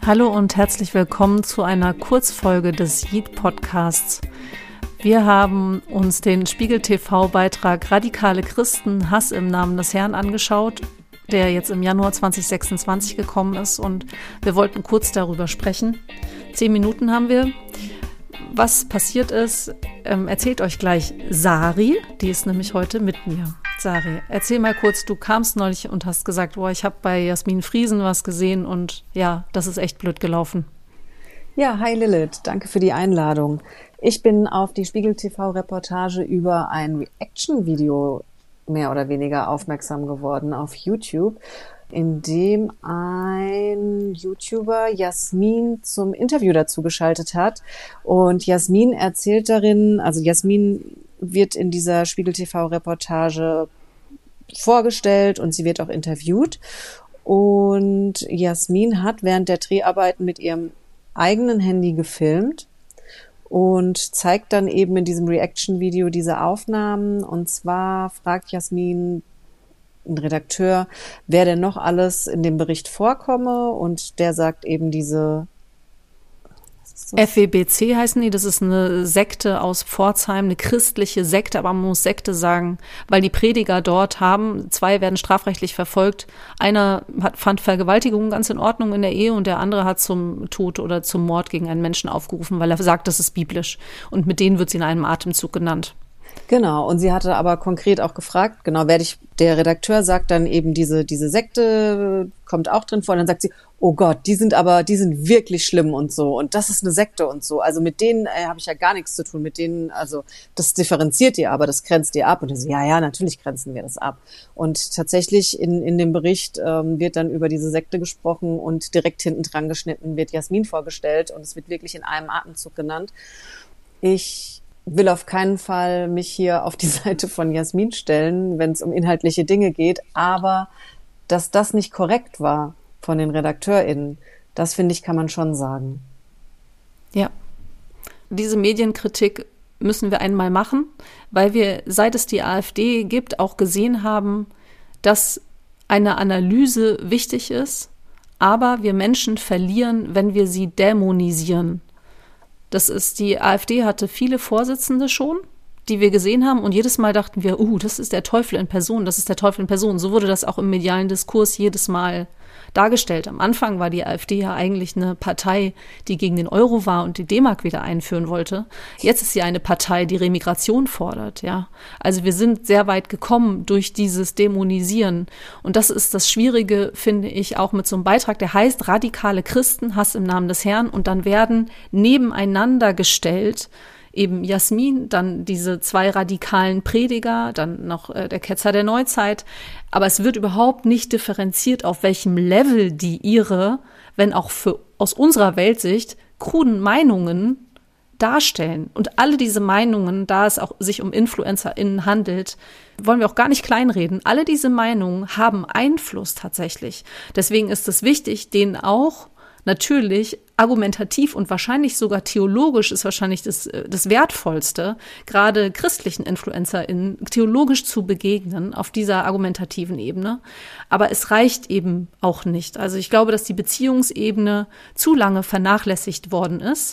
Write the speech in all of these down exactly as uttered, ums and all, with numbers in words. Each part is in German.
Hallo und herzlich willkommen zu einer Kurzfolge des Yeet-Podcasts. Wir haben uns den Spiegel-T V-Beitrag Radikale Christen, Hass im Namen des Herrn angeschaut, der jetzt im Januar zwanzig sechsundzwanzig gekommen ist, und wir wollten kurz darüber sprechen. Zehn Minuten haben wir. Was passiert ist, ähm, erzählt euch gleich Sari, die ist nämlich heute mit mir. Sari, erzähl mal kurz, du kamst neulich und hast gesagt, boah, ich habe bei Jasmin Friesen was gesehen und ja, das ist echt blöd gelaufen. Ja, hi Lilith, danke für die Einladung. Ich bin auf die Spiegel-T V-Reportage über ein Reaction-Video mehr oder weniger aufmerksam geworden auf YouTube, in dem ein YouTuber Jasmin zum Interview dazu geschaltet hat. Und Jasmin erzählt darin, also Jasmin wird in dieser Spiegel-T V-Reportage vorgestellt und sie wird auch interviewt. Und Jasmin hat während der Dreharbeiten mit ihrem eigenen Handy gefilmt und zeigt dann eben in diesem Reaction-Video diese Aufnahmen. Und zwar fragt Jasmin ein Redakteur, wer denn noch alles in dem Bericht vorkomme, und der sagt eben diese F W B C heißen die, das ist eine Sekte aus Pforzheim, eine christliche Sekte, aber man muss Sekte sagen, weil die Prediger dort haben, zwei werden strafrechtlich verfolgt, einer hat, fand Vergewaltigung ganz in Ordnung in der Ehe und der andere hat zum Tod oder zum Mord gegen einen Menschen aufgerufen, weil er sagt, das ist biblisch, und mit denen wird sie in einem Atemzug genannt. Genau, und sie hatte aber konkret auch gefragt, genau, werde ich, der Redakteur sagt dann eben, diese diese Sekte kommt auch drin vor, und dann sagt sie, oh Gott, die sind aber, die sind wirklich schlimm und so, und das ist eine Sekte und so, also mit denen äh, habe ich ja gar nichts zu tun, mit denen, also das differenziert ihr aber, das grenzt ihr ab, und so, ja, ja, natürlich grenzen wir das ab. Und tatsächlich in in dem Bericht ähm, wird dann über diese Sekte gesprochen, und direkt hinten dran geschnitten wird Jasmin vorgestellt, und es wird wirklich in einem Atemzug genannt. Ich will auf keinen Fall mich hier auf die Seite von Jasmin stellen, wenn es um inhaltliche Dinge geht, aber dass das nicht korrekt war von den RedakteurInnen, das finde ich, kann man schon sagen. Ja, diese Medienkritik müssen wir einmal machen, weil wir, seit es die AfD gibt, auch gesehen haben, dass eine Analyse wichtig ist, aber wir Menschen verlieren, wenn wir sie dämonisieren. Das ist, die AfD hatte viele Vorsitzende schon, die wir gesehen haben, und jedes Mal dachten wir, uh, das ist der Teufel in Person, das ist der Teufel in Person. So wurde das auch im medialen Diskurs jedes Mal dargestellt. Am Anfang war die AfD ja eigentlich eine Partei, die gegen den Euro war und die D-Mark wieder einführen wollte. Jetzt ist sie eine Partei, die Remigration fordert, ja. Also wir sind sehr weit gekommen durch dieses Dämonisieren. Und das ist das Schwierige, finde ich, auch mit so einem Beitrag, der heißt Radikale Christen, Hass im Namen des Herrn. Und dann werden nebeneinander gestellt eben Jasmin, dann diese zwei radikalen Prediger, dann noch äh, der Ketzer der Neuzeit. Aber es wird überhaupt nicht differenziert, auf welchem Level die ihre, wenn auch für aus unserer Weltsicht, kruden Meinungen darstellen. Und alle diese Meinungen, da es auch sich um InfluencerInnen handelt, wollen wir auch gar nicht kleinreden. Alle diese Meinungen haben Einfluss tatsächlich. Deswegen ist es wichtig, denen auch natürlich argumentativ und wahrscheinlich sogar theologisch ist wahrscheinlich das, das Wertvollste, gerade christlichen InfluencerInnen theologisch zu begegnen auf dieser argumentativen Ebene. Aber es reicht eben auch nicht. Also ich glaube, dass die Beziehungsebene zu lange vernachlässigt worden ist.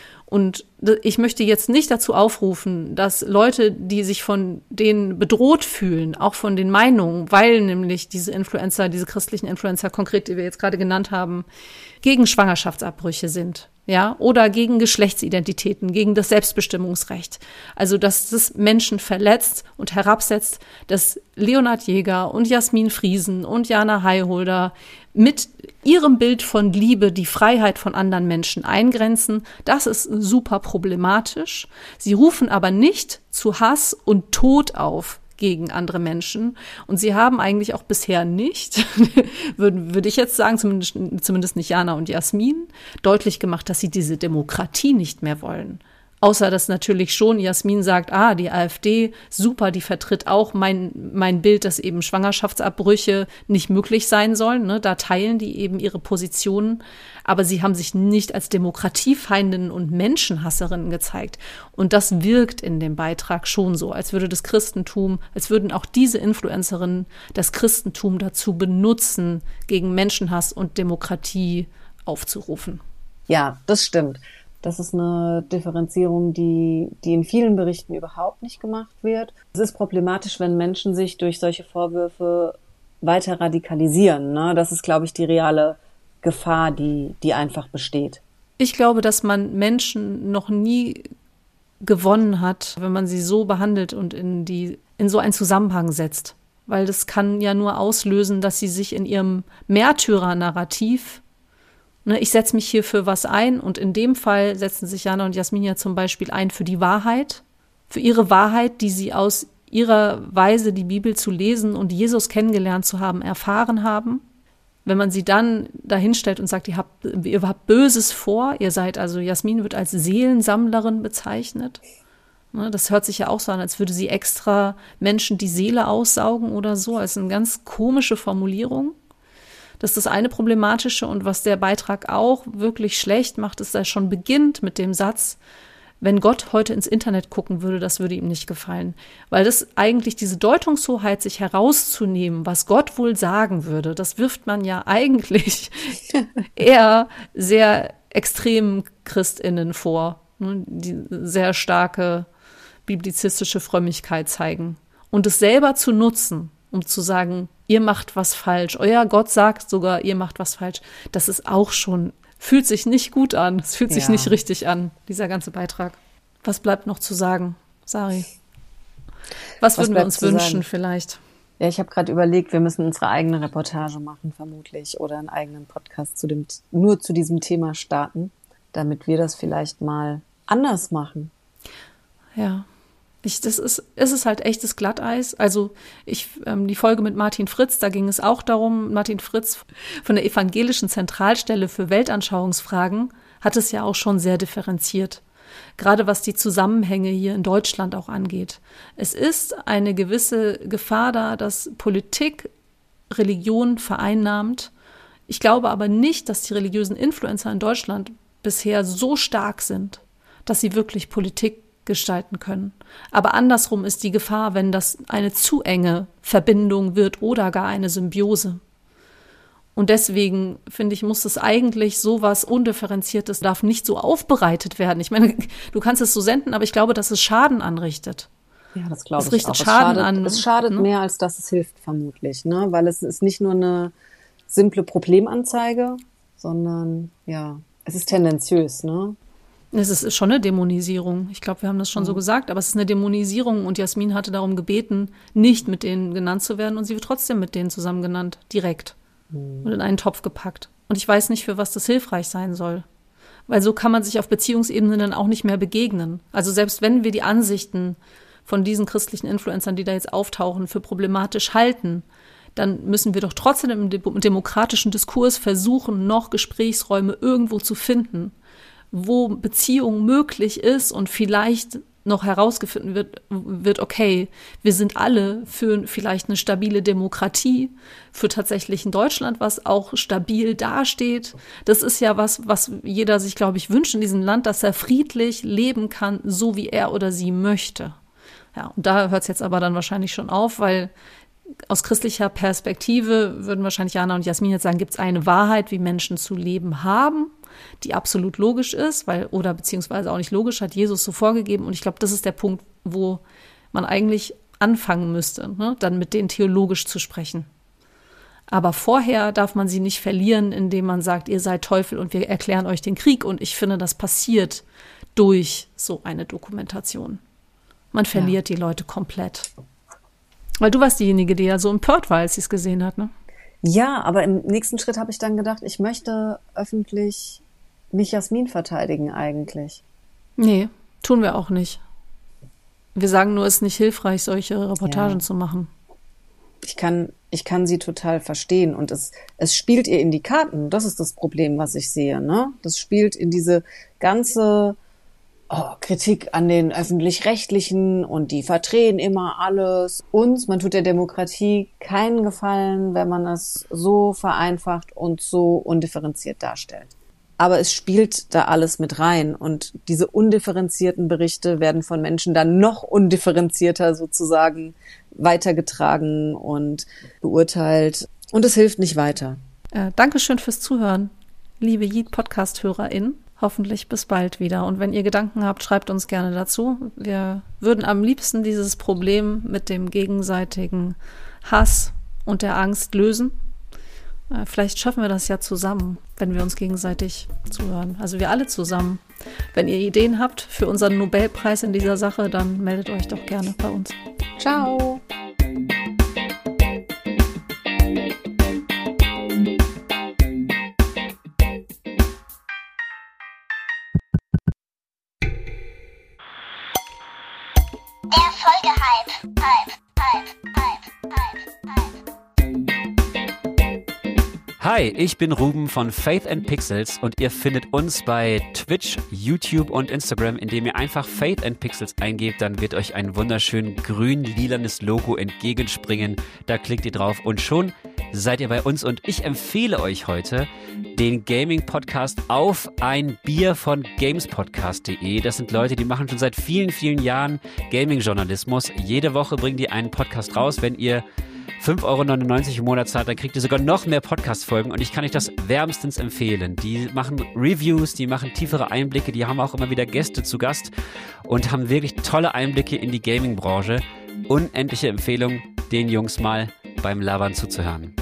Und ich möchte jetzt nicht dazu aufrufen, dass Leute, die sich von denen bedroht fühlen, auch von den Meinungen, weil nämlich diese Influencer, diese christlichen Influencer konkret, die wir jetzt gerade genannt haben, gegen Schwangerschaftsabbrüche sind, ja, oder gegen Geschlechtsidentitäten, gegen das Selbstbestimmungsrecht. Also, dass das Menschen verletzt und herabsetzt, dass Leonhard Jäger und Jasmin Friesen und Jana Heyholder mit ihrem Bild von Liebe die Freiheit von anderen Menschen eingrenzen, das ist super problematisch. Sie rufen aber nicht zu Hass und Tod auf gegen andere Menschen. Und sie haben eigentlich auch bisher nicht, würde, würde ich jetzt sagen, zumindest, zumindest nicht Jana und Jasmin, deutlich gemacht, dass sie diese Demokratie nicht mehr wollen. Außer dass natürlich schon Jasmin sagt, ah, die AfD, super, die vertritt auch mein mein Bild, dass eben Schwangerschaftsabbrüche nicht möglich sein sollen. Ne? Da teilen die eben ihre Positionen. Aber sie haben sich nicht als Demokratiefeindinnen und Menschenhasserinnen gezeigt. Und das wirkt in dem Beitrag schon so, als würde das Christentum, als würden auch diese Influencerinnen das Christentum dazu benutzen, gegen Menschenhass und Demokratie aufzurufen. Ja, das stimmt. Das ist eine Differenzierung, die, die in vielen Berichten überhaupt nicht gemacht wird. Es ist problematisch, wenn Menschen sich durch solche Vorwürfe weiter radikalisieren, ne? Das ist, glaube ich, die reale Gefahr, die, die einfach besteht. Ich glaube, dass man Menschen noch nie gewonnen hat, wenn man sie so behandelt und in die, in so einen Zusammenhang setzt. Weil das kann ja nur auslösen, dass sie sich in ihrem Märtyrer-Narrativ, ne, ich setze mich hier für was ein, und in dem Fall setzen sich Jana und Jasmin ja zum Beispiel ein für die Wahrheit, für ihre Wahrheit, die sie aus ihrer Weise, die Bibel zu lesen und Jesus kennengelernt zu haben, erfahren haben. Wenn man sie dann dahinstellt und sagt, ihr habt, ihr habt Böses vor, ihr seid, also Jasmin wird als Seelensammlerin bezeichnet. Das hört sich ja auch so an, als würde sie extra Menschen die Seele aussaugen oder so. Das ist eine ganz komische Formulierung. Das ist das eine Problematische, und was der Beitrag auch wirklich schlecht macht, ist, dass er schon beginnt mit dem Satz, wenn Gott heute ins Internet gucken würde, das würde ihm nicht gefallen. Weil das eigentlich diese Deutungshoheit, sich herauszunehmen, was Gott wohl sagen würde, das wirft man ja eigentlich eher sehr extremen ChristInnen vor, ne, die sehr starke biblizistische Frömmigkeit zeigen. Und es selber zu nutzen, um zu sagen, ihr macht was falsch, euer Gott sagt sogar, ihr macht was falsch, das ist auch schon, fühlt sich nicht gut an, es fühlt sich ja. nicht richtig an, dieser ganze Beitrag. Was bleibt noch zu sagen, Sari? Was, was würden wir uns wünschen sagen? Vielleicht? Ja, ich habe gerade überlegt, wir müssen unsere eigene Reportage machen, vermutlich, oder einen eigenen Podcast zu dem, nur zu diesem Thema starten, damit wir das vielleicht mal anders machen. Ja. Ich, das ist, es ist halt echtes Glatteis. Also ich, ähm, die Folge mit Martin Fritz, da ging es auch darum, Martin Fritz von der Evangelischen Zentralstelle für Weltanschauungsfragen hat es ja auch schon sehr differenziert. Gerade was die Zusammenhänge hier in Deutschland auch angeht. Es ist eine gewisse Gefahr da, dass Politik Religion vereinnahmt. Ich glaube aber nicht, dass die religiösen Influencer in Deutschland bisher so stark sind, dass sie wirklich Politik gestalten können. Aber andersrum ist die Gefahr, wenn das eine zu enge Verbindung wird oder gar eine Symbiose. Und deswegen, finde ich, muss es eigentlich sowas Undifferenziertes, darf nicht so aufbereitet werden. Ich meine, du kannst es so senden, aber ich glaube, dass es Schaden anrichtet. Ja, das glaube ich es richtet auch. Schaden es schadet, an. Es schadet ne? mehr, als dass es hilft, vermutlich. Ne? Weil es ist nicht nur eine simple Problemanzeige, sondern, ja, es ist tendenziös, ne? Es ist schon eine Dämonisierung. Ich glaube, wir haben das schon mhm. so gesagt, aber es ist eine Dämonisierung, und Jasmin hatte darum gebeten, nicht mit denen genannt zu werden, und sie wird trotzdem mit denen zusammen genannt, direkt mhm. und in einen Topf gepackt. Und ich weiß nicht, für was das hilfreich sein soll. Weil so kann man sich auf Beziehungsebene dann auch nicht mehr begegnen. Also selbst wenn wir die Ansichten von diesen christlichen Influencern, die da jetzt auftauchen, für problematisch halten, dann müssen wir doch trotzdem im demokratischen Diskurs versuchen, noch Gesprächsräume irgendwo zu finden, wo Beziehung möglich ist und vielleicht noch herausgefunden wird, wird, okay, wir sind alle für vielleicht eine stabile Demokratie, für tatsächlich ein Deutschland, was auch stabil dasteht. Das ist ja was, was jeder sich, glaube ich, wünscht in diesem Land, dass er friedlich leben kann, so wie er oder sie möchte. Ja, und da hört es jetzt aber dann wahrscheinlich schon auf, weil aus christlicher Perspektive würden wahrscheinlich Jana und Jasmin jetzt sagen, gibt es eine Wahrheit, wie Menschen zu leben haben, die absolut logisch ist, weil, oder beziehungsweise auch nicht logisch, hat Jesus so vorgegeben. Und ich glaube, das ist der Punkt, wo man eigentlich anfangen müsste, ne? Dann mit denen theologisch zu sprechen. Aber vorher darf man sie nicht verlieren, indem man sagt, ihr seid Teufel und wir erklären euch den Krieg. Und ich finde, das passiert durch so eine Dokumentation. Man verliert ja die Leute komplett. Weil du warst diejenige, die ja so empört war, als sie es gesehen hat, ne? Ja, aber im nächsten Schritt habe ich dann gedacht, ich möchte öffentlich nicht Jasmin verteidigen eigentlich. Nee, tun wir auch nicht. Wir sagen nur, es ist nicht hilfreich, solche Reportagen ja. zu machen. Ich kann, ich kann sie total verstehen, und es, es spielt ihr in die Karten. Das ist das Problem, was ich sehe, ne? Das spielt in diese ganze Oh, Kritik an den Öffentlich-Rechtlichen, und die verdrehen immer alles. Und man tut der Demokratie keinen Gefallen, wenn man es so vereinfacht und so undifferenziert darstellt. Aber es spielt da alles mit rein, und diese undifferenzierten Berichte werden von Menschen dann noch undifferenzierter sozusagen weitergetragen und beurteilt. Und es hilft nicht weiter. Äh, Dankeschön fürs Zuhören. liebe Yeet-Podcast-HörerInnen, hoffentlich bis bald wieder. Und wenn ihr Gedanken habt, schreibt uns gerne dazu. Wir würden am liebsten dieses Problem mit dem gegenseitigen Hass und der Angst lösen. Vielleicht schaffen wir das ja zusammen, wenn wir uns gegenseitig zuhören. Also wir alle zusammen. Wenn ihr Ideen habt für unseren Nobelpreis in dieser Sache, dann meldet euch doch gerne bei uns. Ciao! Der Folgehype. Hype, Hype, Hype, Hype, Hype. Hi, ich bin Ruben von Faith and Pixels und ihr findet uns bei Twitch, YouTube und Instagram, indem ihr einfach Faith and Pixels eingebt, dann wird euch ein wunderschön grün-lilanes Logo entgegenspringen. Da klickt ihr drauf und schon seid ihr bei uns und ich empfehle euch heute den Gaming-Podcast Auf ein Bier von gamespodcast punkt de. Das sind Leute, die machen schon seit vielen, vielen Jahren Gaming-Journalismus. Jede Woche bringen die einen Podcast raus. Wenn ihr fünf Euro neunundneunzig im Monat zahlt, dann kriegt ihr sogar noch mehr Podcast-Folgen und ich kann euch das wärmstens empfehlen. Die machen Reviews, die machen tiefere Einblicke, die haben auch immer wieder Gäste zu Gast und haben wirklich tolle Einblicke in die Gaming-Branche. Unendliche Empfehlung, den Jungs mal beim Labern zuzuhören.